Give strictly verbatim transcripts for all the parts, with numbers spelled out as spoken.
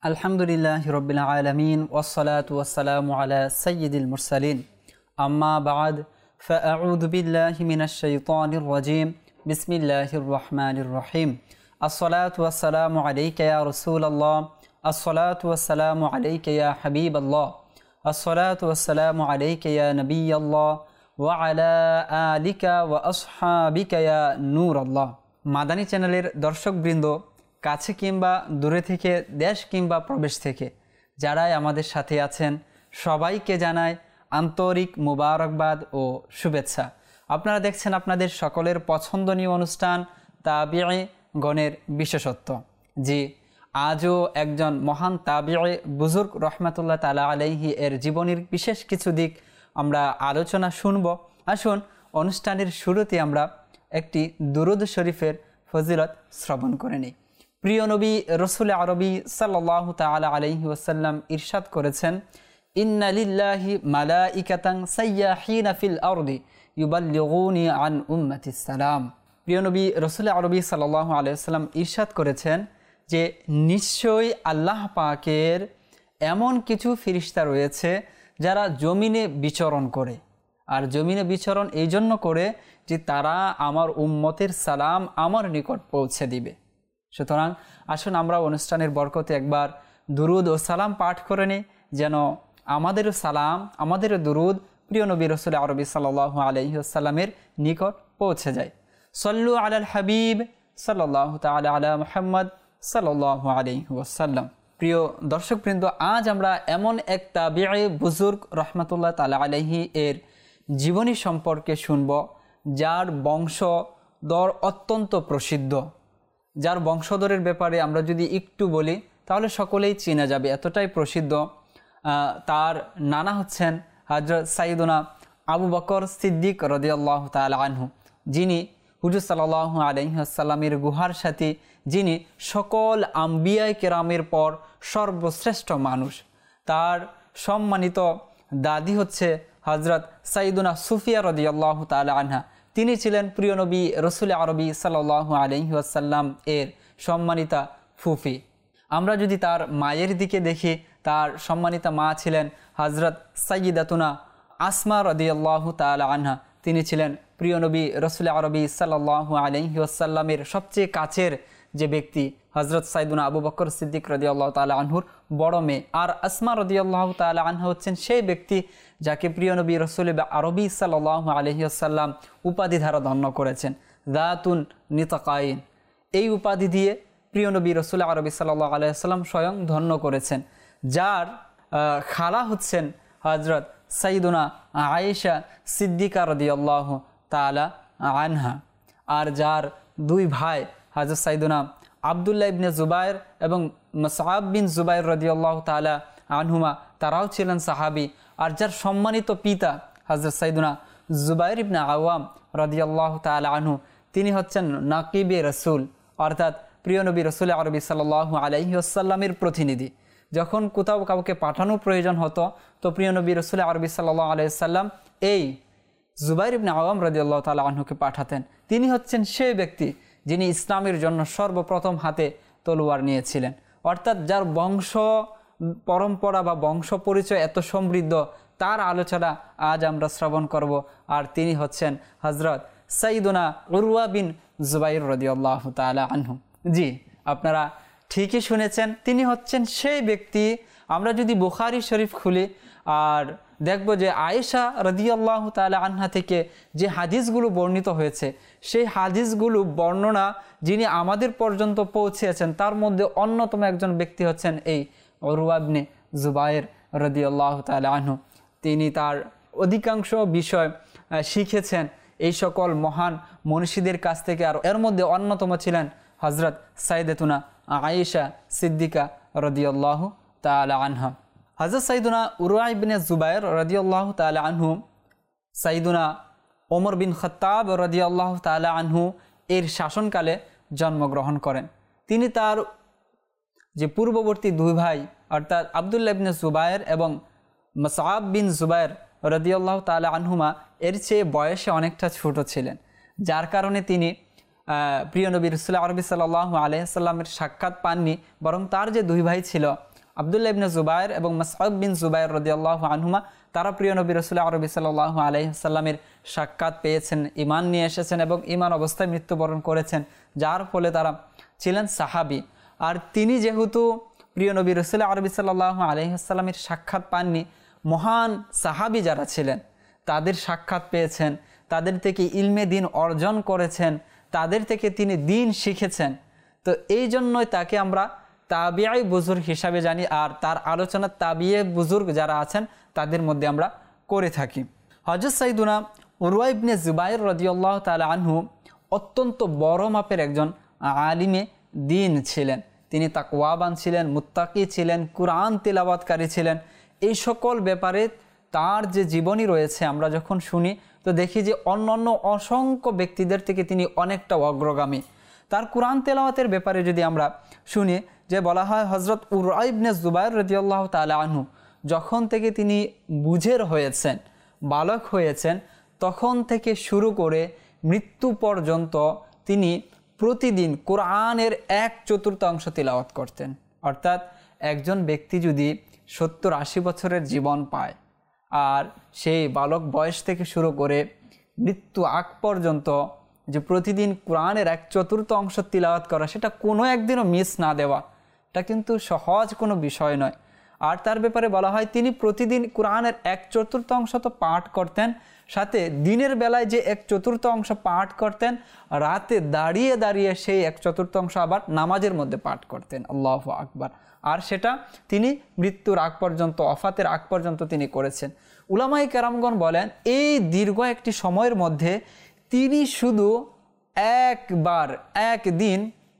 আলহামদুলিল্লাহি রাব্বিল আলামিন ওয়াসসালাতু ওয়াসসালামু আলা সাইয়্যিদিল মুরসালিন আম্মা বা'দ ফাআউযু বিল্লাহি মিনাশ শাইতানির রাজীম বিসমিল্লাহির রহমানির রহিম আসসালাতু ওয়াসসালামু আলাইকা ইয়া রাসূলুল্লাহ আসসালাতু ওয়াসসালামু আলাইকা ইয়া হাবিবাল্লাহ আসসালাতু ওয়াসসালামু আলাইকা ইয়া নবিয়াল্লাহ ওয়া আলা আলিকা ওয়া আসহাবিকা ইয়া নূরাল্লাহ। মাদানী চ্যানেলের দর্শকবৃন্দ, কাছে কিংবা দূরে থেকে, দেশ কিংবা প্রবেশ থেকে যারাই আমাদের সাথে আছেন সবাইকে জানায় আন্তরিক মুবারকবাদ ও শুভেচ্ছা। আপনারা দেখছেন আপনাদের সকলের পছন্দনীয় অনুষ্ঠান তাবিঈ গণের বিশেষত্ব। জি, আজও একজন মহান তাবিঈ বুজুর্গ রহমাতুল্লাহ তাআলা আলাইহি এর জীবনের বিশেষ কিছু দিক আমরা আলোচনা শুনব। আসুন অনুষ্ঠানের শুরুতে আমরা একটি দুরূদ শরীফের ফজিলত শ্রবণ করে নিই। প্রিয় নবী রসুল আরবি সাল্লাল্লাহু তাআলা আলাইহি ওয়াসাল্লাম ইরশাদ করেছেন, ইন্না লিল্লাহি মালাইকাতান সাইয়াহিনা ফিল আরদি ইউবাল্লিগুনি আন উম্মতিস সালাম। প্রিয় নবী রসুল আরবি সাল্লাল্লাহু আলাইহি ওয়াসাল্লাম ইরশাদ করেছেন যে নিশ্চয়ই আল্লাহ পাকের এমন কিছু ফেরেশতা রয়েছে যারা জমিনে বিচরণ করে। আর জমিনে বিচরণ এই জন্য করে যে তারা আমার উম্মতের সালাম আমার নিকট পৌঁছে দিবে। সুতরাং আসুন আমরা অনুষ্ঠানের বরকতে একবার দুরুদ ও সালাম পাঠ করে নিই, যেন আমাদেরও সালাম, আমাদেরও দুরুদ প্রিয় নবী রসুল আরবি সাল্লাল্লাহু আলাইহি ওয়াসাল্লামের নিকট পৌঁছে যায়। সল্লু আলাল হাবিব সাল্লাল্লাহু তাআলা আলা মুহাম্মদ সাল্লাল্লাহু আলাইহি ওয়াসাল্লাম। প্রিয় দর্শকবৃন্দ, আজ আমরা এমন এক তাবিঈ বুজুর্গ রহমাতুল্লাহ তাআলা আলাইহি এর জীবনী সম্পর্কে শুনব, যার বংশধর অত্যন্ত প্রসিদ্ধ, যার বংশধরের ব্যাপারে আমরা যদি একটু বলি তাহলে সকলেই চেনা যাবে, এতটাই প্রসিদ্ধ। তার নানা হচ্ছেন হযরত সাইয়্যিদুনা আবু বকর সিদ্দিক রাদিয়াল্লাহু তাআলা আনহু, যিনি হুজুর সাল্লাল্লাহু আলাইহি ওয়াসাল্লামের গুহার সাথী, যিনি সকল আম্বিয়া কেরামের পর সর্বশ্রেষ্ঠ মানুষ। তার সম্মানিত দাদি হচ্ছে হযরত সাইয়্যিদুনা সুফিয়া রাদিয়াল্লাহু তাআলা আনহা। তিনি ছিলেন প্রিয় নবী রসুল আরবি সাল্লাল্লাহু আলাইহি ওয়াসাল্লাম এর সম্মানিতা ফুফি। আমরা যদি তার মায়ের দিকে দেখি, তার সম্মানিতা মা ছিলেন হযরত সাইয়্যিদাতুনা আসমা রাদিয়াল্লাহু তাআলা আনহা। তিনি ছিলেন প্রিয় নবী রসুল আরবি সাল্লাল্লাহু আলাইহি ওয়াসাল্লামের সবচেয়ে কাছের যে ব্যক্তি, হযরত সাইয়্যিদুনা আবু বকর সিদ্দিক রাদিয়াল্লাহু তাআলা আনহুর বড় মেয়ে। আর আসমা রাদিয়াল্লাহু তাআলা আনহা হচ্ছেন সেই ব্যক্তি যাকে প্রিয় নবী রসুল আরবি সাল্লাল্লাহু আলাইহি ওয়াসাল্লাম উপাধি দ্বারা ধন্য করেছেন, যাতুন নিতাকাইন। এই উপাধি দিয়ে প্রিয় নবী রসুল আরবি সাল্লাল্লাহু আলাইহি ওয়াসাল্লাম স্বয়ং ধন্য করেছেন। যার খালা হচ্ছেন হযরত সাইয়্যিদুনা আয়েশা সিদ্দিকা রাদিয়াল্লাহু তাআলা আনহা। আর যার দুই ভাই হযরত সাইয়্যিদুনা আব্দুল্লাহ ইবনে জুবায়ের এবং মুসআব বিন জুবায়ের রাদিয়াল্লাহু তাআলা আনহুমা, তারাও ছিলেন সাহাবী। আর যার সম্মানিত পিতা হযরত সাইয়্যিদুনা জুবায়ের ইবনে আওয়াম রাদিয়াল্লাহু তাআলা আনহু, তিনি হচ্ছেন নাকিবে রাসূল, অর্থাৎ প্রিয় নবী রসুল আরবি সাল্লাল্লাহু আলাইহি ওয়াসাল্লামের প্রতিনিধি। যখন কোথাও কাউকে পাঠানোর প্রয়োজন হতো তো প্রিয় নবী রসুল আরবি সাল্লাল্লাহু আলাইহি ওয়াসাল্লাম এই জুবায়ের ইবনে আওয়াম রাদিয়াল্লাহু তাআলা আনহুকে পাঠাতেন। তিনি হচ্ছেন সেই ব্যক্তি যিনি ইসলামের জন্য সর্বপ্রথম হাতে তলোয়ার নিয়েছিলেন। অর্থাৎ যার বংশ পরম্পরা বা বংশ পরিচয় এত সমৃদ্ধ, তার আলোচনা আজ আমরা শ্রবণ করব। আর তিনি হচ্ছেন হযরত সাইয়্যিদুনা উরওয়া বিন জুবাইর রাদিয়াল্লাহু তাআলা আনহু। জি, আপনারা ঠিকই শুনেছেন, তিনি হচ্ছেন সেই ব্যক্তি। আমরা যদি বুখারী শরীফ খুলি আর দেখব যে আয়েশা রাদিয়াল্লাহু তাআলা আনহা থেকে যে হাদিসগুলো বর্ণিত হয়েছে, সেই হাদিসগুলো বর্ণনা যিনি আমাদের পর্যন্ত পৌঁছেছেন তার মধ্যে অন্যতম একজন ব্যক্তি হচ্ছেন এই উরওয়া ইবনে জুবায়ের রাদিয়াল্লাহু তাআলা আনহু। তিনি তার অধিকাংশ বিষয় শিখেছেন এই সকল মহান মনীষীদের কাছ থেকে। আর এর মধ্যে অন্যতম ছিলেন হযরত সাইয়্যিদাতুনা আয়েশা সিদ্দিকা রাদিয়াল্লাহু তাআলা আনহা। হযরত সাইয়্যিদুনা উরওয়া ইবনে জুবায়ের রাদিয়াল্লাহু তাআলা আনহু সাইয়্যিদুনা ওমর বিন খাত্তাব রাদিয়াল্লাহু তাআলা আনহু এর শাসনকালে জন্মগ্রহণ করেন। তিনি তার যে পূর্ববর্তী দুই ভাই অর্থাৎ আব্দুল্লাহ ইবনে জুবায়ের এবং মুসআব বিন জুবায়ের রাদিয়াল্লাহু তাআলা আনহুমা এর চেয়ে বয়সে অনেকটা ছোট ছিলেন, যার কারণে তিনি প্রিয় নবী রাসূল আরবি সাল্লাল্লাহু আলাইহি ওয়াসাল্লামের সাক্ষাৎ পাননি। বরং তার যে দুই ভাই ছিল আব্দুল্লাহ ইবনে জুবায়ের এবং মুসআব বিন জুবায়ের রাদিয়াল্লাহু আনহুমা তারা প্রিয় নবী রাসূল আরবি সাল্লাল্লাহু আলাইহি ওয়াসাল্লামের সাক্ষাৎ পেয়েছেন, ঈমান নিয়ে এসেছেন এবং ঈমান অবস্থায় মৃত্যুবরণ করেছেন, যার ফলে তারা ছিলেন সাহাবী। আর তিনি যেহেতু প্রিয় নবী রাসূল আরবি সাল্লাল্লাহু আলাইহি ওয়াসাল্লামের সাক্ষাৎ পাননি, মহান সাহাবী যারা ছিলেন তাদের সাক্ষাৎ পেয়েছেন, তাদের থেকে ইলমে দিন অর্জন করেছেন, তাদের থেকে তিনি দিন শিখেছেন। তো এই জন্যই তাকে আমরা তাবিঈ বুজুর্গ হিসাবে জানি, আর তার আলোচনা তাবিঈ বুজুর্গ যারা আছেন তাদের মধ্যে আমরা করে থাকি। হযরত সাইয়্যিদুনা উরওয়া ইবনে জুবায়ের রাদিয়াল্লাহু তাআলা আনহু অত্যন্ত বড় মাপের একজন আলিমে দিন ছিলেন। তিনি তাকওয়াবান ছিলেন, মুত্তাকি ছিলেন, কুরআন তিলাওয়াতকারী ছিলেন। এই সকল ব্যাপারে তার যে জীবনী রয়েছে আমরা যখন শুনি তো দেখি যে অন্যান্য অসংখ্য ব্যক্তিদের থেকে তিনি অনেকটা অগ্রগামী। তার কুরআন তেলাওয়াতের ব্যাপারে যদি আমরা শুনি যে বলা হয় হযরত উরওয়া ইবনে জুবায়ের রাদিয়াল্লাহু তাআলা আনহু যখন থেকে তিনি বুঝের হয়েছেন, বালক হয়েছেন, তখন থেকে শুরু করে মৃত্যু পর্যন্ত তিনি প্রতিদিন কোরআনের এক চতুর্থাংশ তিলাওয়াত করতেন। অর্থাৎ একজন ব্যক্তি যদি সত্তর আশি বছরের জীবন পায় আর সেই বালক বয়স থেকে শুরু করে মৃত্যু আগ পর্যন্ত যে প্রতিদিন কোরআনের এক চতুর্থ অংশ তিলাওয়াত করা, সেটা কোনো একদিনও মিস না দেওয়া, এটা কিন্তু সহজ কোনো বিষয় নয়। আর তার ব্যাপারে বলা হয় তিনি প্রতিদিন কোরআনের এক চতুর্থ অংশ তো পাঠ করতেন, সাথে দিনের বেলায় যে এক চতুর্থ অংশ পাঠ করতেন, রাতে দাঁড়িয়ে দাঁড়িয়ে সেই এক চতুর্থ অংশ আবার নামাজের মধ্যে পাঠ করতেন। আল্লাহু আকবার। আর সেটা তিনি মৃত্যুর আগ পর্যন্ত, ওফাতের আগ পর্যন্ত তিনি করেছেন। উলামায়ে কেরামগণ বলেন এই দীর্ঘ একটি সময়ের মধ্যে তিনি শুধু একবার একদিন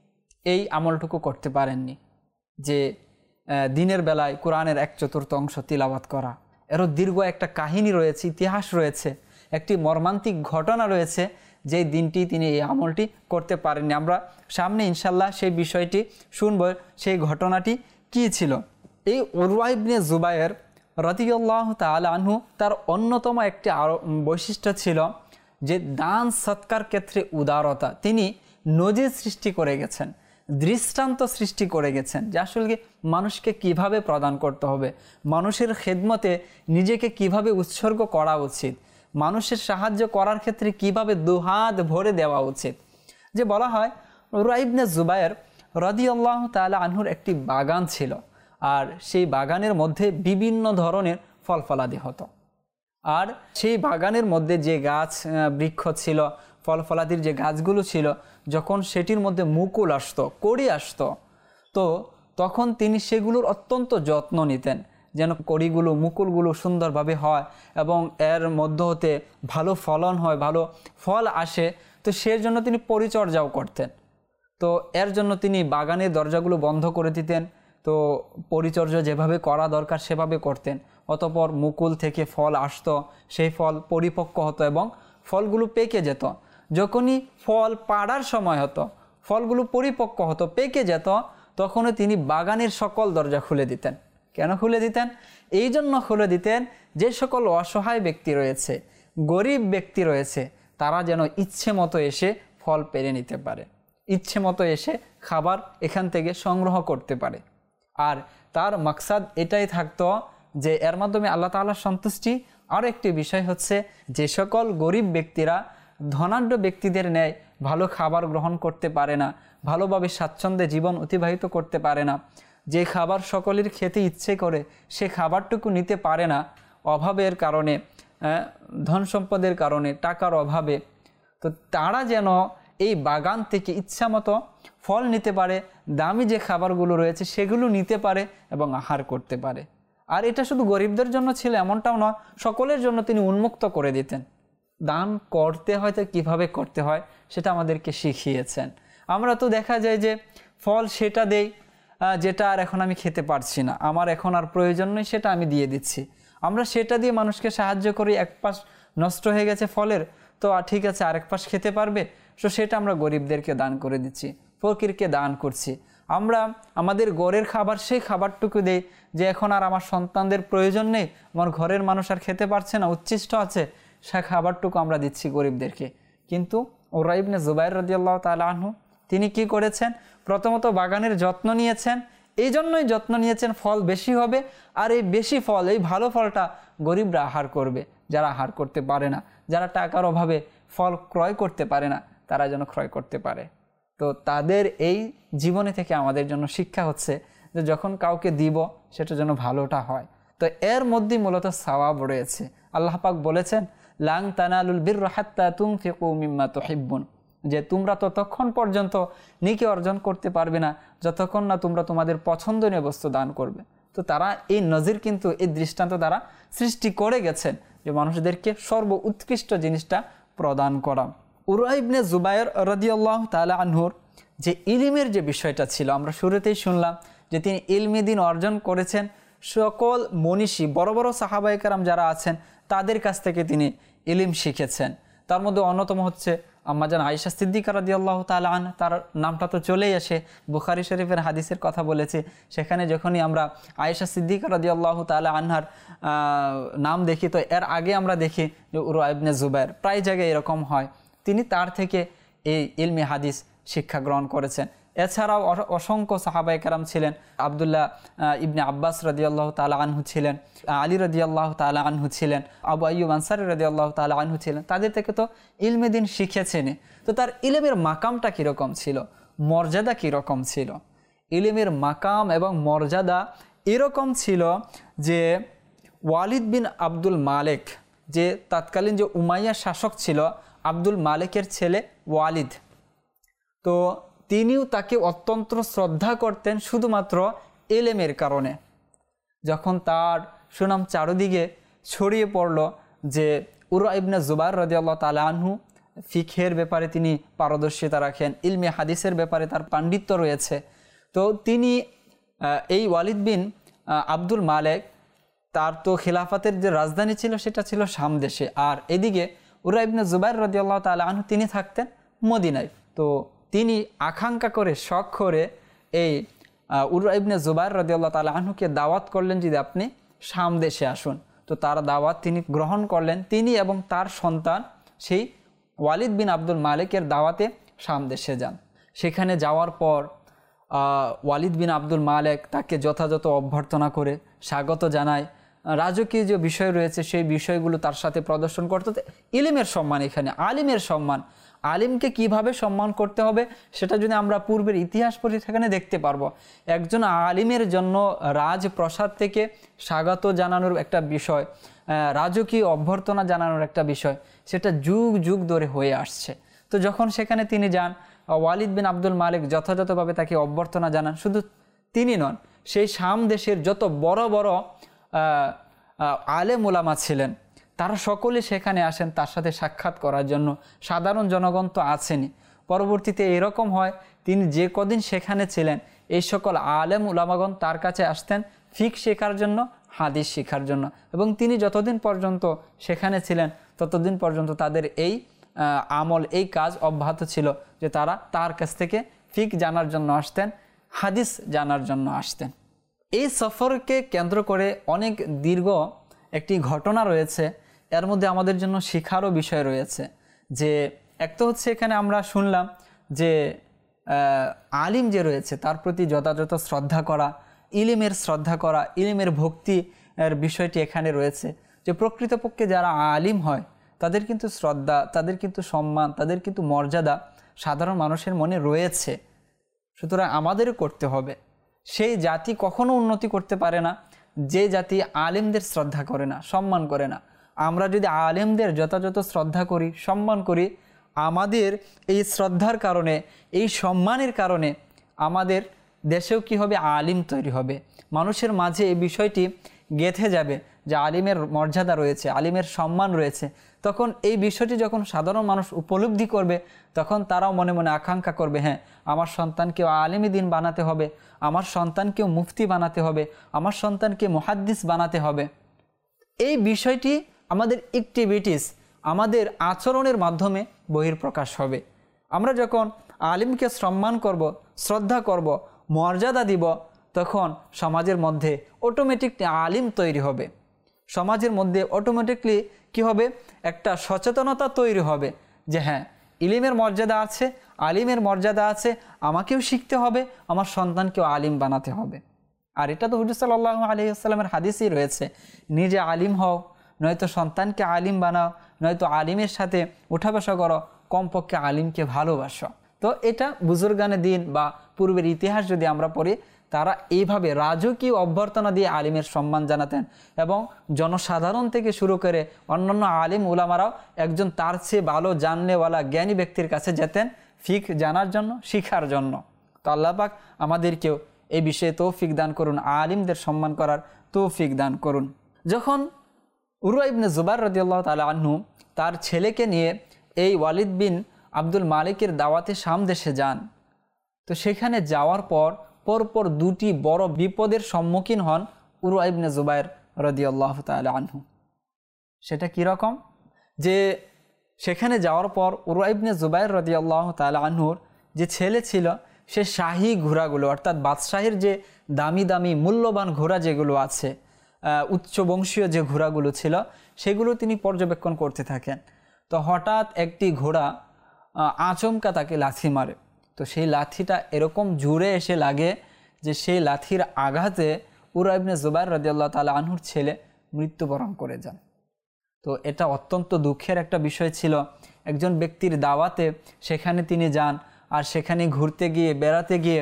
এই আমলটুকু করতে পারেননি যে দিনের বেলায় কোরআনের এক চতুর্থ অংশ তিলাওয়াত করা। এরও দীর্ঘ একটা কাহিনী রয়েছে, ইতিহাস রয়েছে, একটি মর্মান্তিক ঘটনা রয়েছে যে দিনটি তিনি এই আমলটি করতে পারেননি। আমরা সামনে ইনশাল্লাহ সেই বিষয়টি শুনব, সেই ঘটনাটি কী ছিল। এই উরওয়া ইবনে জুবায়ের রাদিয়াল্লাহু তাআলা আনহু তার অন্যতম একটি আরো বৈশিষ্ট্য ছিল যে দান সৎকার ক্ষেত্রে উদারতা। তিনি নজির সৃষ্টি করে গেছেন, দৃষ্টান্ত সৃষ্টি করে গেছেন যে আসলে মানুষকে কিভাবে প্রদান করতে হবে, মানুষের খেদমতে নিজেকে কিভাবে উৎসর্গ করা উচিত, মানুষের সাহায্য করার ক্ষেত্রে কিভাবে দুহাত ভরে দেওয়া উচিত। যে বলা হয় উরওয়া ইবনে জুবায়ের রাদিয়াল্লাহু তাআলা আনহুর একটি বাগান ছিল, আর সেই বাগানের মধ্যে বিভিন্ন ধরনের ফল ফলাদি হতো। আর সেই বাগানের মধ্যে যে গাছ বৃক্ষ ছিল, ফল ফলাদির যে গাছগুলো ছিল, যখন সেটির মধ্যে মুকুল আসতো, কড়ি আসতো, তো তখন তিনি সেগুলোর অত্যন্ত যত্ন নিতেন যেন কড়িগুলো, মুকুলগুলো সুন্দরভাবে হয় এবং এর মধ্য হতে ভালো ফলন হয়, ভালো ফল আসে। তো সেই জন্য তিনি পরিচর্যাও করতেন। তো এর জন্য তিনি বাগানের দরজাগুলো বন্ধ করে দিতেন, তো পরিচর্যা যেভাবে করা দরকার সেভাবে করতেন। অতঃপর মুকুল থেকে ফল আসতো, সেই ফল পরিপক্ক হতো এবং ফলগুলো পেকে যেত। যখনই ফল পাড়ার সময় হতো, ফলগুলো পরিপক্ক হতো, পেকে যেত, তখনও তিনি বাগানের সকল দরজা খুলে দিতেন। কেন খুলে দিতেন? এই জন্য খুলে দিতেন যে সকল অসহায় ব্যক্তি রয়েছে, গরিব ব্যক্তি রয়েছে, তারা যেন ইচ্ছে মতো এসে ফল পেরে নিতে পারে, ইচ্ছে মতো এসে খাবার এখান থেকে সংগ্রহ করতে পারে। আর তার মাকসাদ এটাই থাকতো যে এর মাধ্যমে আল্লাহ তাআলার সন্তুষ্টি। আর একটি বিষয় হচ্ছে যে সকল গরিব ব্যক্তিরা ধনাঢ্য ব্যক্তিদের ন্যায় ভালো খাবার গ্রহণ করতে পারে না, ভালোভাবে স্বাচ্ছন্দ্যে জীবন অতিবাহিত করতে পারে না, যে খাবার সকলের খেতে ইচ্ছে করে সে খাবারটুকু নিতে পারে না অভাবের কারণে, ধন সম্পদের কারণে, টাকার অভাবে, তো তারা যেন এই বাগান থেকে ইচ্ছা মতো ফল নিতে পারে, দামি যে খাবারগুলো রয়েছে সেগুলো নিতে পারে এবং আহার করতে পারে। আর এটা শুধু গরিবদের জন্য ছিল এমনটাও নয়, সকলের জন্য তিনি উন্মুক্ত করে দিতেন। দান করতে হয় তো কীভাবে করতে হয় সেটা আমাদেরকে শিখিয়েছেন। আমরা তো দেখা যায় যে ফল সেটা দেই যেটা আর এখন আমি খেতে পারছি না, আমার এখন আর প্রয়োজন নেই, সেটা আমি দিয়ে দিচ্ছি। আমরা সেটা দিয়ে মানুষকে সাহায্য করি, এক পাশ নষ্ট হয়ে গেছে ফলের, তো ঠিক আছে আরেক পাশ খেতে পারবে, তো সেটা আমরা গরিবদেরকে দান করে দিচ্ছি, ফকিরকে দান করছি। আমরা আমাদের ঘরের খাবার সেই খাবারটুকু দেই যে এখন আর আমার সন্তানদের প্রয়োজন নেই, আমার ঘরের মানুষ আর খেতে পারছে না, উচ্ছিষ্ট আছে, সে খাবারটুকু আমরা দিচ্ছি গরিবদেরকে। কিন্তু উরওয়া ইবনে জুবায়ের রাদিয়াল্লাহু তাআলা আনহু তিনি কি করেছেন? প্রথমত বাগানের যত্ন নিয়েছেন, এই জন্যই যত্ন নিয়েছেন ফল বেশি হবে, আর এই বেশি ফল, এই ভালো ফলটা গরিবরা আহার করবে, যারা আহার করতে পারে না, যারা টাকার অভাবে ফল ক্রয় করতে পারে না, তারা যেন ক্রয় করতে পারে। তো তাদের এই জীবনে থেকে আমাদের জন্য শিক্ষা হচ্ছে যে যখন কাউকে দিব সেটা যেন ভালোটা হয়। তো এর মধ্যে মূলত সওয়াব রয়েছে। আল্লাহ পাক বলেছেন, লাং তানালুল বিররা হাত্তা তুনফিকু মিম্মা তুহিব্বুন, যে তোমরা ততক্ষণ পর্যন্ত নেকি অর্জন করতে পারবে না যতক্ষণ না তোমরা তোমাদের পছন্দনীয় বস্তু দান করবে। তো তারা এই নজির কিন্তু এই দৃষ্টান্ত দ্বারা সৃষ্টি করে গেছেন যে মানুষদেরকে সর্ব উৎকৃষ্ট জিনিসটা প্রদান করা। উরওয়া ইবনে জুবায়ের রাদিয়াল্লাহু তাআলা আনহুর যে ইলমের যে বিষয়টা ছিল, আমরা শুরুতেই শুনলাম যে তিনি ইলমি দ্বীন অর্জন করেছেন সকল মনীষী বড় বড় সাহাবায়ে কেরাম যারা আছেন তাদের কাছ থেকে তিনি ইলম শিখেছেন। তার মধ্যে অন্যতম হচ্ছে আম্মাজান আয়েশা সিদ্দিকা রাদিয়াল্লাহু তাআলা আনহা, তার নামটা তো চলেই আসে, বুখারী শরীফের হাদিসের কথা বলেছি, সেখানে যখনই আমরা আয়েশা সিদ্দিকা রাদিয়াল্লাহু তাআলা আনহার নাম দেখি তো এর আগে আমরা দেখি যে উরওয়া ইবনে জুবায়ের, প্রায় জায়গায় এরকম হয়, তিনি তার থেকে এই ইলমি হাদিস শিক্ষা গ্রহণ করেছেন। এছাড়াও অসংখ্য সাহাবায়ে কেরাম ছিলেন, আব্দুল্লাহ ইবনে আব্বাস রাদিয়াল্লাহু তাআলা আনহু ছিলেন, আলী রাদিয়াল্লাহু তাআলা আনহু ছিলেন, আবু আইয়ুব আনসারী রাদিয়াল্লাহু তাআলা আনহু ছিলেন, তাদের থেকে তো ইলমে দ্বীন শিখেছেন। তো তার ইলমের মাকামটা কীরকম ছিল, মর্যাদা কীরকম ছিল? ইলমের মাকাম এবং মর্যাদা এরকম ছিল যে ওয়ালিদ বিন আব্দুল মালেক, যে তৎকালীন যে উমাইয়া শাসক ছিল, আব্দুল মালেকের ছেলে ওয়ালিদ, তো তিনিও তাকে অত্যন্ত শ্রদ্ধা করতেন শুধুমাত্র ইলমের কারণে। যখন তার সুনাম চারদিকে ছড়িয়ে পড়ল যে উরওয়া ইবনে জুবায়ের রাদিয়াল্লাহু তাআলা আনহু ফিকহের ব্যাপারে তিনি পারদর্শিতা রাখেন, ইলমে হাদিসের ব্যাপারে তার পাণ্ডিত্য রয়েছে, তো তিনি এই ওয়ালিদ বিন আব্দুল মালেক, তার তো খিলাফতের যে রাজধানী ছিল সেটা ছিল শাম দেশে, আর এদিকে উরওয়া ইবনে জুবায়ের রাদিয়াল্লাহু তাআলা আনহু তিনি থাকতেন মদিনায়। তো তিনি আকাঙ্ক্ষা করে শখ করে এই উরওয়া ইবনে জুবায়ের রাদিয়াল্লাহু তাআলা আনহুকে দাওয়াত করলেন যদি আপনি শাম দেশে আসুন। তো তার দাওয়াত তিনি গ্রহণ করলেন, তিনি এবং তার সন্তান সেই ওয়ালিদ বিন আব্দুল মালিকের দাওয়াতে শাম দেশে যান। সেখানে যাওয়ার পর ওয়ালিদ বিন আব্দুল মালিক তাকে যথাযথ অভ্যর্থনা করে স্বাগত জানায়, রাজকীয় যে বিষয় রয়েছে সেই বিষয়গুলো তার সাথে প্রদর্শন করতে, ইলমের সম্মান, এখানে আলিমের সম্মান, আলিমকে কিভাবে সম্মান করতে হবে সেটা যদি আমরা পূর্বের ইতিহাস পড়ি সেখানে দেখতে পারবো। একজন আলিমের জন্য রাজপ্রাসাদ থেকে স্বাগত জানানোর একটা বিষয়, রাজকীয় অভ্যর্থনা জানানোর একটা বিষয়, সেটা যুগ যুগ ধরে হয়ে আসছে। তো যখন সেখানে তিনি যান, ওয়ালিদ বিন আব্দুল মালিক যথাযথভাবে তাকে অভ্যর্থনা জানান। শুধু তিনি নন, সেই শাম দেশের যত বড় বড় আলেম ওলামা ছিলেন তারা সকলে সেখানে আসেন তার সাথে সাক্ষাৎ করার জন্য। সাধারণ জনগণ তো আছেনই। পরবর্তীতে এরকম হয়, তিনি যে কদিন সেখানে ছিলেন এই সকল আলেম উলামাগণ তার কাছে আসতেন ফিক শেখার জন্য, হাদিস শেখার জন্য, এবং তিনি যতদিন পর্যন্ত সেখানে ছিলেন ততদিন পর্যন্ত তাদের এই আমল, এই কাজ অব্যাহত ছিল যে তারা তার কাছ থেকে ফিক জানার জন্য আসতেন, হাদিস জানার জন্য আসতেন। এই সফরকে কেন্দ্র করে অনেক দীর্ঘ একটি ঘটনা রয়েছে, এর মধ্যে আমাদের জন্য শেখারও বিষয় রয়েছে। যে এক তো হচ্ছে এখানে আমরা শুনলাম যে আলিম যে রয়েছে তার প্রতি যথাযথ শ্রদ্ধা করা, ইলমের শ্রদ্ধা করা, ইলমের ভক্তি এর বিষয়টি এখানে রয়েছে। যে প্রকৃতপক্ষে যারা আলিম হয় তাদের কিন্তু শ্রদ্ধা, তাদের কিন্তু সম্মান, তাদের কিন্তু মর্যাদা সাধারণ মানুষের মনে রয়েছে, সুতরাং আমাদেরও করতে হবে। সেই জাতি কখনো উন্নতি করতে পারে না যে জাতি আলেমদের শ্রদ্ধা করে না, সম্মান করে না। আমরা যদি আলেমদের যথাযথ শ্রদ্ধা করি, সম্মান করি, আমাদের এই শ্রদ্ধার কারণে, এই সম্মানের কারণে আমাদের দেশেও কি হবে, আলিম তৈরি হবে। মানুষের মাঝে এই বিষয়টি গেঁথে যাবে যে আলিমের মর্যাদা রয়েছে, আলিমের সম্মান রয়েছে। তখন এই বিষয়টি যখন সাধারণ মানুষ উপলব্ধি করবে তখন তারাও মনে মনে আকাঙ্ক্ষা করবে, হ্যাঁ আমার সন্তানকেও আলিমী দ্বীন বানাতে হবে, আমার সন্তানকেও মুফতি বানাতে হবে, আমার সন্তানকে মুহাদ্দিস বানাতে হবে। এই বিষয়টি আমাদের অ্যাক্টিভিটিস, আমাদের আচরণের মাধ্যমে বহির্প্রকাশ হবে। আমরা যখন আলিমকে সম্মান করব, শ্রদ্ধা করব, মর্যাদা দিব, তখন সমাজের মধ্যে অটোমেটিক আলিম তৈরি হবে। সমাজের মধ্যে অটোমেটিকলি কি হবে, একটা সচেতনতা তৈরি হবে যে হ্যাঁ ইলমের মর্যাদা আছে, আলিমের মর্যাদা আছে, আমাকেও শিখতে হবে, আমার সন্তানকেও আলিম বানাতে হবে। আর এটা তো হুজুর সাল্লাল্লাহু আলাইহি ওয়াসাল্লামের হাদিসই রয়েছে, নিজে আলিম হও, নয়তো সন্তানকে আলিম বানাও, নয়তো আলিমের সাথে উঠা বসা করো, কমপক্ষে আলিমকে ভালোবাসো। তো এটা বুজুর্গানে দিন বা পূর্বের ইতিহাস যদি আমরা পড়ি, তারা এইভাবে রাজকীয় অভ্যর্থনা দিয়ে আলিমের সম্মান জানাতেন এবং জনসাধারণ থেকে শুরু করে অন্যান্য আলিম উলামারাও একজন তার চেয়ে ভালো জাননেওয়ালা জ্ঞানী ব্যক্তির কাছে যেতেন ফিক জানার জন্য, শিখার জন্য। তো আল্লাহ পাক আমাদেরকেও এই বিষয়ে তৌফিক দান করুন, আলিমদের সম্মান করার তৌফিক দান করুন। যখন উরওয়া ইবনে জুবাইর রাদিয়াল্লাহু তাআলা আনহু তার ছেলেকে নিয়ে এই ওয়ালিদ বিন আব্দুল মালিকের দাওয়াতে শাম দেশে যান, তো সেখানে যাওয়ার পর পরপর দুটি বড় বিপদের সম্মুখীন হন উরওয়া ইবনে জুবাইর রাদিয়াল্লাহু তাআলা আনহু। সেটা কীরকম, যে সেখানে যাওয়ার পর উরওয়া ইবনে জুবাইর রাদিয়াল্লাহু তাআলা আনহুর যে ছেলে ছিল, সে শাহী ঘোড়াগুলো অর্থাৎ বাদশাহীর যে দামি দামি মূল্যবান ঘোড়া যেগুলো আছে, উচ্চ বংশীয় যে ঘোড়াগুলো ছিল, সেগুলো তিনি পর্যবেক্ষণ করতে থাকেন। তো হঠাৎ একটি ঘোড়া আচমকা তাকে লাথি মারে। তো সেই লাথিটা এরকম জোরে এসে লাগে যে সেই লাথির আঘাতে উরওয়া ইবনে জুবাইর রাদিয়াল্লাহু তাআলা আনহুর ছেলে মৃত্যুবরণ করে যান। তো এটা অত্যন্ত দুঃখের একটা বিষয় ছিল। একজন ব্যক্তির দাওয়াতে সেখানে তিনি যান, আর সেখানে ঘুরতে গিয়ে বেড়াতে গিয়ে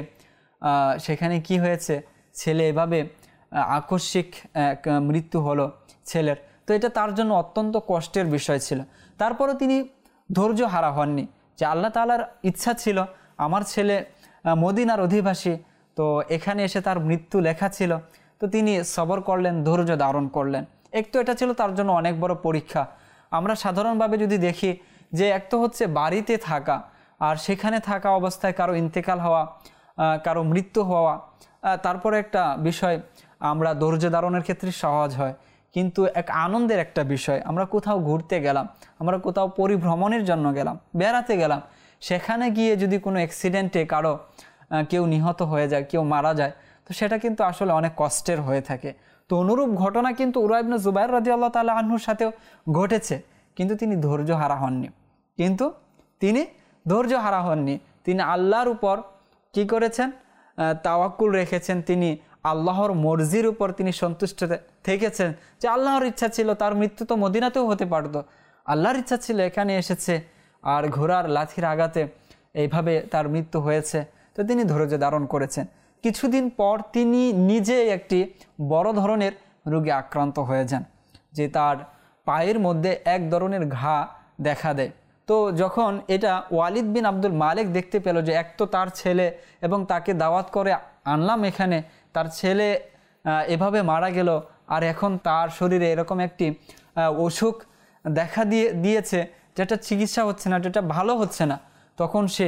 সেখানে কি হয়েছে, ছেলে এভাবে আকস্মিক মৃত্যু হলো ছেলের। তো এটা তার জন্য অত্যন্ত কষ্টের বিষয় ছিল। তারপরও তিনি ধৈর্য হারা হননি, যে আল্লাহ তাআলার ইচ্ছা ছিল আমার ছেলে মদিনার অধিবাসী, তো এখানে এসে তার মৃত্যু লেখা ছিল। তো তিনি সবর করলেন, ধৈর্য ধারণ করলেন। এক তো এটা ছিল তার জন্য অনেক বড় পরীক্ষা। আমরা সাধারণভাবে যদি দেখি যে এক তো হচ্ছে বাড়িতে থাকা, আর সেখানে থাকা অবস্থায় কারো ইন্তেকাল হওয়া, কারো মৃত্যু হওয়া, তারপরে একটা বিষয় আমরা ধৈর্য ধারণের ক্ষেত্রে সহজ হয়। কিন্তু এক আনন্দের একটা বিষয়, আমরা কোথাও ঘুরতে গেলাম, আমরা কোথাও পরিভ্রমণের জন্য গেলাম, বেড়াতে গেলাম, সেখানে গিয়ে যদি কোনো অ্যাক্সিডেন্টে কারো কেউ নিহত হয়ে যায়, কেউ মারা যায়, তো সেটা কিন্তু আসলে অনেক কষ্টের হয়ে থাকে। তো অনুরূপ ঘটনা কিন্তু উরওয়া ইবনে জুবাইর রাদিয়াল্লাহু তাআলা আনহুর সাথেও ঘটেছে, কিন্তু তিনি ধৈর্য হারা হননি। কিন্তু তিনি ধৈর্য হারা হননি তিনি আল্লাহর উপর কি করেছেন, তাওয়াক্কুল রেখেছেন। তিনি আল্লাহর মর্জির উপর তিনি সন্তুষ্ট থেকেছেন, যে আল্লাহর ইচ্ছা ছিল তার মৃত্যু তো মদিনাতেও হতে পারতো, আল্লাহর ইচ্ছা ছিল এখানে এসেছে, আর ঘোড়ার লাথির আঘাতে এইভাবে তার মৃত্যু হয়েছে। তো তিনি ধৈর্য ধারণ করেছেন। কিছুদিন পর তিনি নিজে একটি বড় ধরনের রোগে আক্রান্ত হয়ে যান, যে তার পায়ের মধ্যে এক ধরনের ঘা দেখা দেয়। তো যখন এটা ওয়ালিদ বিন আব্দুল মালিক দেখতে পেল, যে এক তো তার ছেলে এবং তাকে দাওয়াত করে আনলাম এখানে, তার ছেলে এভাবে মারা গেল, আর এখন তার শরীরে এরকম একটি অসুখ দেখা দিয়ে দিয়েছে যেটা চিকিৎসা হচ্ছে না, যেটা ভালো হচ্ছে না, তখন সে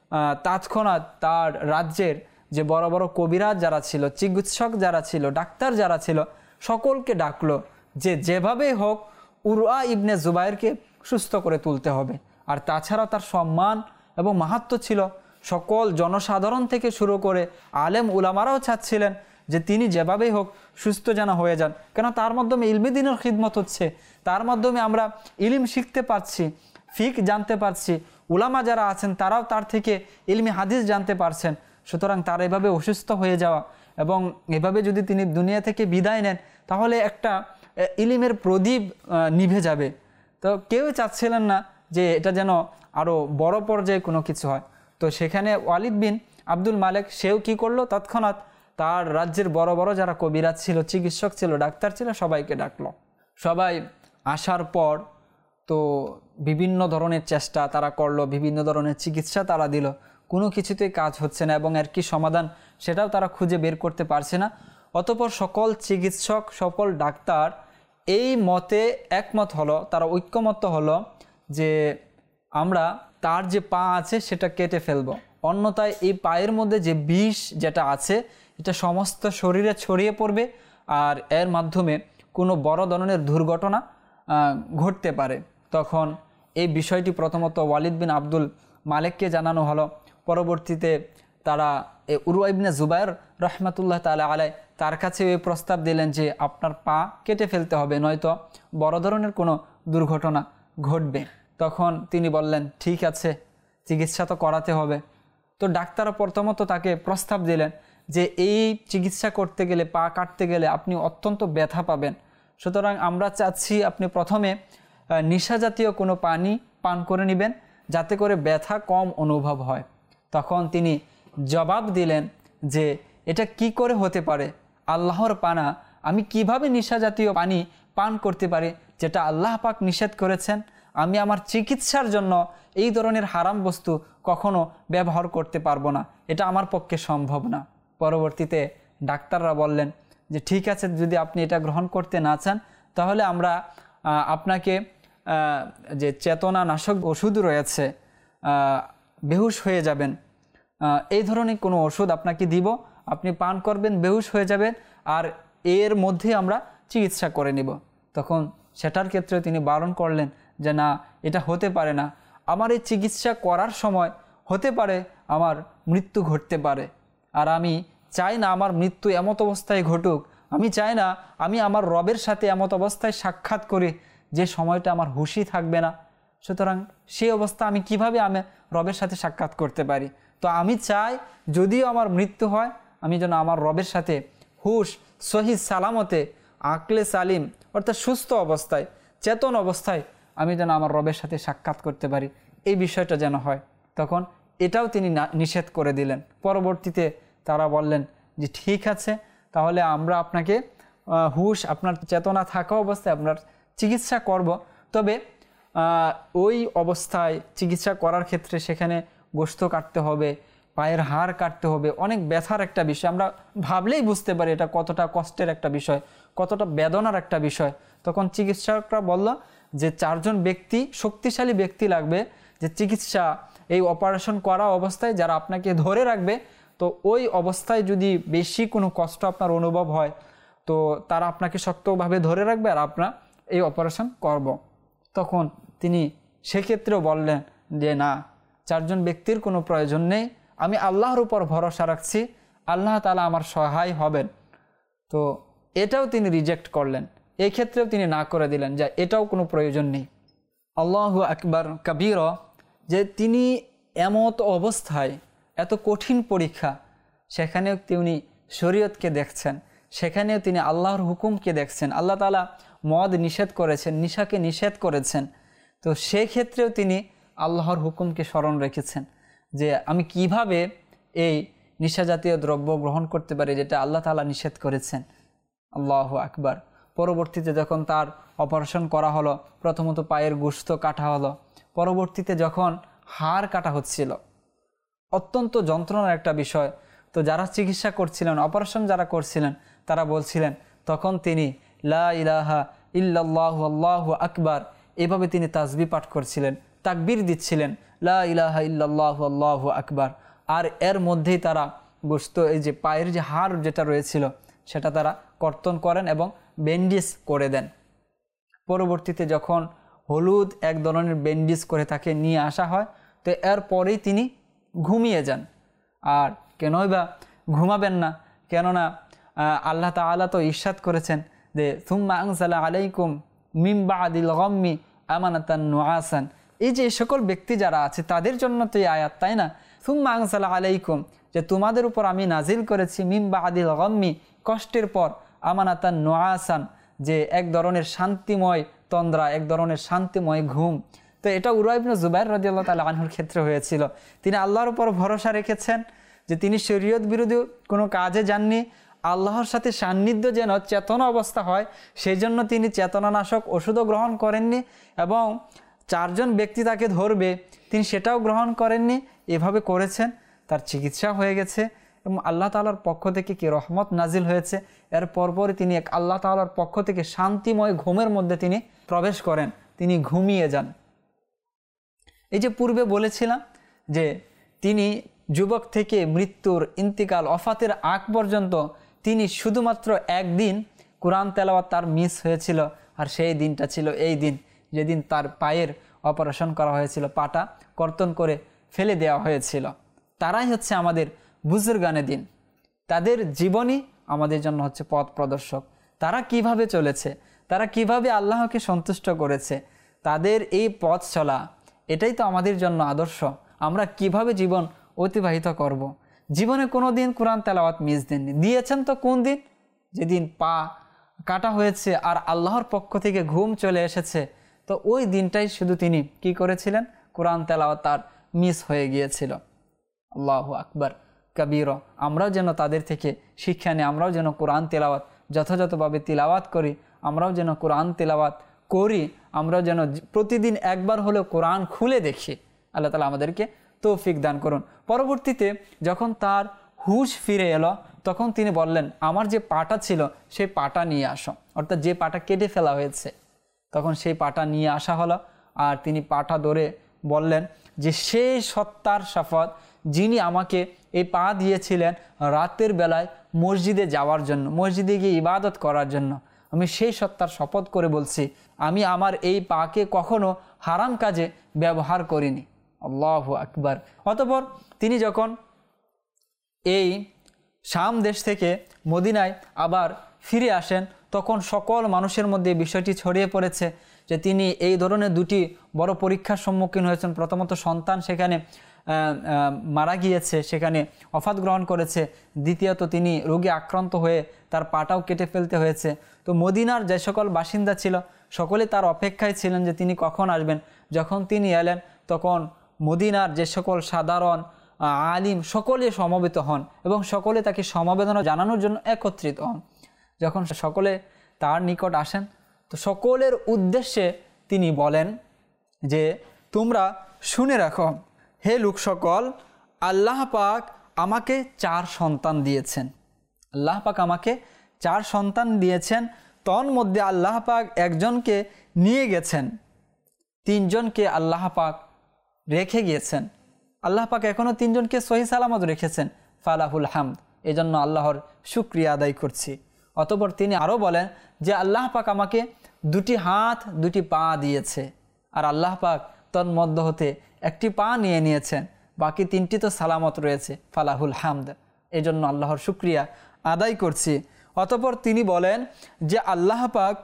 তৎক্ষণাৎ তার রাজ্যের যে বড় বড় কবিরাজ যারা ছিল, চিকিৎসক যারা ছিল, ডাক্তার যারা ছিল, সকলকে ডাকলো যে যেভাবেই হোক উরওয়া ইবনে জুবাইরকে সুস্থ করে তুলতে হবে। আর তাছাড়া তার সম্মান এবং মাহাত্ম্য ছিল, সকল জনসাধারণ থেকে শুরু করে আলেম উলামারাও চাচ্ছিলেন যে তিনি যেভাবেই হোক সুস্থ যেন হয়ে যান, কেন তার মাধ্যমে ইলমে দ্বীনের খিদমত হচ্ছে, তার মাধ্যমে আমরা ইলম শিখতে পারছি, ফিক জানতে পারছি, উলামা যারা আছেন তারাও তার থেকে ইলমি হাদিস জানতে পারছেন। সুতরাং তার এভাবে অসুস্থ হয়ে যাওয়া এবং এভাবে যদি তিনি দুনিয়া থেকে বিদায় নেন, তাহলে একটা ইলিমের প্রদীপ নিভে যাবে। তো কেউ চাচ্ছিলেন না যে এটা যেন আরও বড় পর্যায়ে কোনো কিছু হয়। তো সেখানে ওয়ালিদ বিন আব্দুল মালিক সেও কি করলো, তৎক্ষণাৎ তার রাজ্যের বড় বড় যারা কবিরাজ ছিল, চিকিৎসক ছিল, ডাক্তার ছিল, সবাইকে ডাকলো। সবাই আসার পর তো বিভিন্ন ধরনের চেষ্টা তারা করলো, বিভিন্ন ধরনের চিকিৎসা তারা দিল, কোনো কিছুতেই কাজ হচ্ছে না এবং এর কি সমাধান সেটাও তারা খুঁজে বের করতে পারছে না। অতঃপর সকল চিকিৎসক, সকল ডাক্তার এই মতে একমত হলো, তারা ঐক্যমত্য হলো যে আমরা তার যে পা আছে সেটা কেটে ফেলবো, অন্যথায় এই পায়ের মধ্যে যে বিষ যেটা আছে এটা সমস্ত শরীরে ছড়িয়ে পড়বে, আর এর মাধ্যমে কোনো বড় ধরনের দুর্ঘটনা ঘটতে পারে। তখন এই বিষয়টি প্রথমত ওয়ালিদ বিন আব্দুল মালিককে জানানো হলো। পরবর্তীতে তারা উরওয়া ইবনে জুবাইর রহমাতুল্লাহ তাআলা আলাই তার কাছে এই প্রস্তাব দিলেন যে আপনার পা কেটে ফেলতে হবে, নয়তো বড় ধরনের কোনো দুর্ঘটনা ঘটবে। তখন তিনি বললেন ঠিক আছে, চিকিৎসা তো করাতে হবে। তো ডাক্তার প্রথমত তাকে প্রস্তাব দিলেন যে এই চিকিৎসা করতে গেলে, পা কাটতে গেলে আপনি অত্যন্ত ব্যথা পাবেন, সুতরাং আমরা চাচ্ছি আপনি প্রথমে নেশা জাতীয় কোনো পানি পান করে নেবেন যাতে করে ব্যথা কম অনুভব হয়। তখন তিনি জবাব দিলেন যে এটা কি করে হতে পারে, আল্লাহর পানা, আমি কিভাবে নেশা জাতীয় পানি পান করতে পারি যেটা আল্লাহ পাক নিষেধ করেছেন। আমি আমার চিকিৎসার জন্য এই ধরনের হারাম বস্তু কখনো ব্যবহার করতে পারবো না, এটা আমার পক্ষে সম্ভব না। পরবর্তীতে ডাক্তাররা বললেন যে ঠিক আছে, যদি আপনি এটা গ্রহণ করতে না চান তাহলে আমরা আপনাকে যে চেতনা নাশক ওষুধ রয়েছে, বেহুশ হয়ে যাবেন, এই ধরনের কোনো ওষুধ আপনাকে দিব, আপনি পান করবেন, বেহুশ হয়ে যাবেন, আর এর মধ্যে আমরা চিকিৎসা করে নিব। তখন সেটার ক্ষেত্রে তিনি বারণ করলেন যে না, এটা হতে পারে না, আমার এই চিকিৎসা করার সময় হতে পারে আমার মৃত্যু ঘটতে পারে, আর আমি চাই না আমার মৃত্যু এমত অবস্থায় ঘটুক, আমি চাই না আমি আমার রবের সাথে এমত অবস্থায় সাক্ষাৎ করি যে সময়টা আমার হুঁশই থাকবে না। সুতরাং সেই অবস্থা আমি কিভাবে আমি রবের সাথে সাক্ষাৎ করতে পারি? তো আমি চাই যদিও আমার মৃত্যু হয়, আমি যেন আমার রবের সাথে হুশ সহি সালামতে, আকলে সালিম অর্থাৎ সুস্থ অবস্থায়, চেতন অবস্থায় আমি যেন আমার রবের সাথে সাক্ষাৎ করতে পারি, এই বিষয়টা যেন হয়। তখন এটাও তিনি নিষেধ করে দিলেন। পরবর্তীতে তারা বললেন যে ঠিক আছে, তাহলে আমরা আপনাকে হুশ, আপনার চেতনা থাকা অবস্থায় আপনার চিকিৎসা করব, তবে ওই অবস্থায় চিকিৎসা করার ক্ষেত্রে সেখানে গোশত কাটতে হবে, পায়ের হাড় কাটতে হবে, অনেক ব্যথার একটা বিষয়। আমরা ভাবলেই বুঝতে পারি এটা কতটা কষ্টের একটা বিষয়, কতটা বেদনার একটা বিষয়। তখন চিকিৎসকরা বলল যে চারজন ব্যক্তি, শক্তিশালী ব্যক্তি লাগবে, যে চিকিৎসা এই অপারেশন করা অবস্থায় যারা আপনাকে ধরে রাখবে, তো ওই অবস্থায় যদি বেশি কোনো কষ্ট আপনার অনুভব হয় তো তারা আপনাকে শক্তভাবে ধরে রাখবে আর আপনার এই অপারেশন করব। তখন তিনি সেক্ষেত্রেও বললেন যে না, চারজন ব্যক্তির কোনো প্রয়োজন নেই, আমি আল্লাহর উপর ভরসা রাখছি, আল্লাহ তাআলা আমার সহায় হবেন। তো এটাও তিনি রিজেক্ট করলেন, এই ক্ষেত্রেও তিনি না করে দিলেন যে এটাও কোনো প্রয়োজন নেই। আল্লাহু আকবার কাবীর, যে তিনি এমত অবস্থায়, এত কঠিন পরীক্ষা, সেখানেও তিনি শরীয়তকে দেখছেন, সেখানেও তিনি আল্লাহর হুকুমকে দেখছেন। আল্লাহ তাআলা মদ নিষেধ করেছেন, নিশাকে নিষেধ করেছেন, তো সেক্ষেত্রেও তিনি আল্লাহর হুকুমকে স্মরণ রেখেছেন যে আমি কিভাবে এই নিশা জাতীয় দ্রব্য গ্রহণ করতে পারি যেটা আল্লাহ তাআলা নিষেধ করেছেন। আল্লাহু আকবার। পরবর্তীতে যখন তার অপারেশন করা হলো, প্রথমত পায়ের গোশত কাটা হলো, পরবর্তীতে যখন হাড় কাটা হচ্ছিল, অত্যন্ত যন্ত্রণার একটা বিষয়। তো যারা চিকিৎসা করছিলেন, অপারেশন যারা করছিলেন, তারা বলছিলেন, তখন তিনি লা ইলাহা ইল্লাল্লাহু আল্লাহু আকবার এভাবে তিনি তাসবিহ পাঠ করছিলেন, তাকবীর দিচ্ছিলেন, লা ইলাহা ইল্লাল্লাহু আল্লাহু আকবার। আর এর মধ্যেই তারা গোশত, এই যে পায়ের যে হাড় যেটা রয়েছিল সেটা তারা কর্তন করেন এবং ব্যান্ডেজ করে দেন। পরবর্তীতে যখন হলুদ এক ধরনের ব্যান্ডেজ করে তাকে নিয়ে আসা হয়, তো এরপরেই তিনি ঘুমিয়ে যান। আর কেনই বা ঘুমাবেন না? কেননা আল্লাহ তাআলা তো ইরশাদ করেছেন যে সুম্মা আনজালা আলাইকুম মিন বাদিল গাম্মি আমানাতান নুআসান। এই যে সকল ব্যক্তি যারা আছে তাদের জন্য তো এই আয়াত, তাই না? সুম্মা আনজালা আলাইকুম, যে তোমাদের উপর আমি নাজিল করেছি মিন বাদিল গাম্মি, কষ্টের পর, আমানাতান নুআসান, যে এক ধরনের শান্তিময় তন্দ্রা, এক ধরনের শান্তিময় ঘুম। তো এটা উরওয়া ইবনে জুবাইর রাদিয়াল্লাহু তাআলা আনহুর ক্ষেত্রে হয়েছিল। তিনি আল্লাহর উপর ভরসা রেখেছেন যে তিনি শরীয়ত বিরোধী কোনো কাজে যাননি, আল্লাহর সাথে সান্নিধ্য যেন চেতনা অবস্থা হয় সেই জন্য তিনি চেতনানাশক ওষুধও গ্রহণ করেননি, এবং চারজন ব্যক্তি তাকে ধরবে তিনি সেটাও গ্রহণ করেননি। এভাবে করেছেন, তার চিকিৎসা হয়ে গেছে এবং আল্লাহ তাআলার পক্ষ থেকে কি রহমত নাজিল হয়েছে। এর পরপরই তিনি এক আল্লাহ তাআলার পক্ষ থেকে শান্তিময় ঘুমের মধ্যে তিনি প্রবেশ করেন, তিনি ঘুমিয়ে যান। এই যে পূর্বে বলেছিলাম যে তিনি যুবক থেকে মৃত্যুর ইন্তিকাল, ওফাতের আগ পর্যন্ত তিনি শুধুমাত্র একদিন কোরআন তেলাওয়াত তার মিস হয়েছিল, আর সেই দিনটা ছিল এই দিন যেদিন তার পায়ের অপারেশন করা হয়েছিল, পাটা কর্তন করে ফেলে দেওয়া হয়েছিল। তারাই হচ্ছে আমাদের বুজুর্গানে দিন, তাদের জীবনই আমাদের জন্য হচ্ছে পথ প্রদর্শক। তারা কিভাবে চলেছে, তারা কিভাবে আল্লাহকে সন্তুষ্ট করেছে, তাদের এই পথ চলা, এটাই তো আমাদের জন্য আদর্শ। আমরা কিভাবে জীবন অতিবাহিত করব। জীবনে কোনো দিন কোরআন তেলাওয়াত মিস দেননি, দিয়েছেন তো কোন দিন? যেদিন পা কাটা হয়েছে আর আল্লাহর পক্ষ থেকে ঘুম চলে এসেছে, তো ওই দিনটাই শুধু তিনি কি করেছিলেন? কোরআন তেলাওয়াত তার মিস হয়ে গিয়েছিল। আল্লাহু আকবার কবীর। আমরাও যেন তাদের থেকে শিক্ষা নিই, আমরাও যেন কোরআন তেলাওয়াত যথাযথভাবে তিলাওয়াত করি, আমরাও যেন কোরআন তেলাওয়াত করি, আমরাও যেন প্রতিদিন একবার হলেও কোরআন খুলে দেখি। আল্লাহ তাআলা আমাদেরকে তৌফিক দান করুন। পরবর্তীতে যখন তার হুশ ফিরে এলো, তখন তিনি বললেন, আমার যে পাটা ছিল সেই পাটা নিয়ে আসো, অর্থাৎ যে পাটা কেটে ফেলা হয়েছে, তখন সেই পাটা নিয়ে আসা হলো। আর তিনি পাটা ধরে বললেন যে সেই সত্তার শপথ যিনি আমাকে এই পা দিয়েছিলেন রাতের বেলায় মসজিদে যাওয়ার জন্য, মসজিদে গিয়ে ইবাদত করার জন্য, আমি সেই সত্তার শপথ করে বলছি আমি আমার এই পাকে কখনো হারাম কাজে ব্যবহার করিনি। আল্লাহু আকবার। অতঃপর তিনি যখন এই শাম দেশ থেকে মদিনায় আবার ফিরে আসেন, তখন সকল মানুষের মধ্যে বিষয়টি ছড়িয়ে পড়েছে যে তিনি এই ধরনের দুটি বড় পরীক্ষার সম্মুখীন হয়েছেন। প্রথমত সন্তান সেখানে মারা গিয়েছে, সেখানে ওফাত গ্রহণ করেছে। দ্বিতীয়ত তিনি রোগে আক্রান্ত হয়ে তার পাটাও কেটে ফেলতে হয়েছে। তো মদিনার যে সকল বাসিন্দা ছিল সকলে তার অপেক্ষায় ছিলেন যে তিনি কখন আসবেন। যখন তিনি এলেন তখন মদিনার যে সকল সাধারণ আলিম সকলে সমবেত হন এবং সকলে তাকে সমবেদনা জানানোর জন্য একত্রিত হন। যখন সকলে তার নিকট আসেন তো সকলের উদ্দেশ্যে তিনি বলেন যে তোমরা শুনে রাখো, হে লোক সকল, আল্লাহ পাক আমাকে চার সন্তান দিয়েছেন। আল্লাহ পাক আমাকে চার সন্তান দিয়েছেন, তন মধ্যে আল্লাহ পাক একজনকে নিয়ে গেছেন, তিনজনকে আল্লাহ পাক রেখে গিয়েছেন। আল্লাহ পাক এখনও তিনজনকে সহি সালামত রেখেছেন, ফালাহুল হামদ, এই জন্য আল্লাহর শুকরিয়া আদায় করছি। অতঃপর তিনি আরও বলেন যে আল্লাহ পাক আমাকে দুটি হাত দুটি পা দিয়েছে, আর আল্লাহ পাক তন্মধ্য হতে একটি পা নিয়ে নিয়েছেন, বাকি তিনটি তো সালামত রয়েছে, ফালাহুল হামদ, এই জন্য আল্লাহর শুকরিয়া আদায় করছি। অতঃপর তিনি বলেন যে আল্লাহ পাক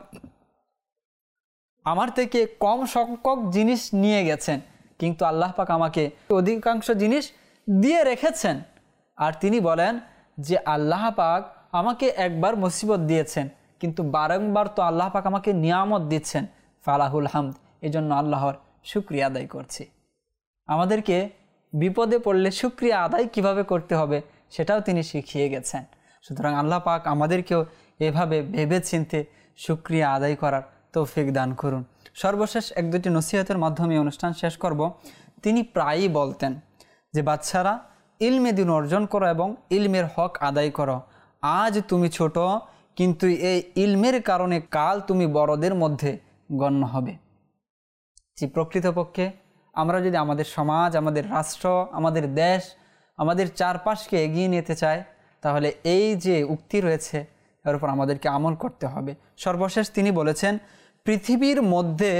আমার থেকে কম সংখ্যক জিনিস নিয়ে গেছেন, কিন্তু আল্লাহ পাক আমাকে অধিকাংশ জিনিস দিয়ে রেখেছেন। আর তিনি বলেন যে আল্লাহ পাক আমাকে একবার মুসিবত দিয়েছেন, কিন্তু বারংবার তো আল্লাহ পাক আমাকে নিয়ামত দিচ্ছেন, ফালাহুল হামদ, এই জন্য আল্লাহর শুকরিয়া আদায় করছি। আমাদেরকে বিপদে পড়লে শুকরিয়া আদায় কিভাবে করতে হবে সেটাও তিনি শিখিয়ে গেছেন। সুতরাং আল্লাহ পাক আমাদেরকেও এভাবে ভেবে চিনতে শুকরিয়া আদায় করার তৌফিক দান করুন। সর্বশেষ এক দুটি নসিহতের মাধ্যমে অনুষ্ঠান শেষ করব। তিনি প্রায়ই বলতেন যে বাচ্চারা, ইলমে দিন অর্জন করো এবং ইলমের হক আদায় করো। আজ তুমি ছোট, কিন্তু এই ইলমের কারণে কাল তুমি বড়দের মধ্যে গণ্য হবে। যে প্রকৃতপক্ষে আমরা যদি আমাদের সমাজ, আমাদের রাষ্ট্র, আমাদের দেশ, আমাদের চারপাশকে এগিয়ে নিতে চাই, তাহলে এই যে উক্তি রয়েছে এর উপর আমাদেরকে আমল করতে হবে। সর্বশেষ তিনি বলেছেন, পৃথিবীর মধ্যে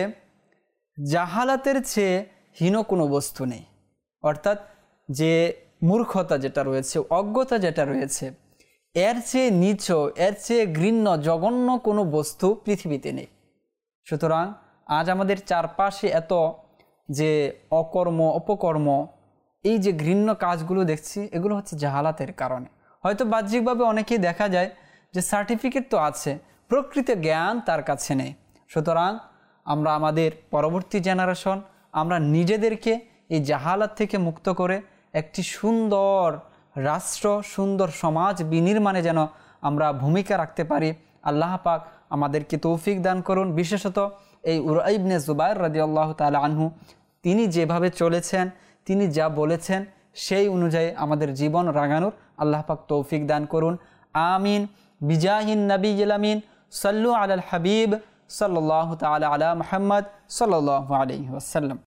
জাহালাতের চেয়ে হীন কোনো বস্তু নেই। অর্থাৎ যে মূর্খতা যেটা রয়েছে, অজ্ঞতা যেটা রয়েছে, এর চেয়ে নীচ, এর চেয়ে ঘৃণ্য, জঘন্য কোনো বস্তু পৃথিবীতে নেই। সুতরাং আজ আমাদের চারপাশে এত যে অকর্ম, অপকর্ম, এই যে ঘৃণ্য কাজগুলো দেখছি, এগুলো হচ্ছে জাহালাতের কারণে। হয়তো বাহ্যিকভাবে অনেকেই দেখা যায় যে সার্টিফিকেট তো আছে, প্রকৃত জ্ঞান তার কাছে নেই। সুতরাং আমরা আমাদের পরবর্তী জেনারেশন, আমরা নিজেদেরকে এই জাহালাত থেকে মুক্ত করে একটি সুন্দর রাষ্ট্র, সুন্দর সমাজ বিনির্মাণে যেন আমরা ভূমিকা রাখতে পারি। আল্লাহ পাক আমাদেরকে তৌফিক দান করুন। বিশেষত এই উরওয়া ইবনে জুবাইর রাদিয়াল্লাহু তাআলা আনহু, তিনি যেভাবে চলেছেন, তিনি যা বলেছেন, সেই অনুযায়ী আমাদের জীবন রাঙানোর আল্লাহ পাক তৌফিক দান করুন। আমিন। বিজাহিন নবিয়্যিল আমিন। সাল্লু আলাল হাবিব সাল্লাল্লাহু তাআলা আলা মুহাম্মদ সাল্লাল্লাহু আলাইহি ওয়াসাল্লাম।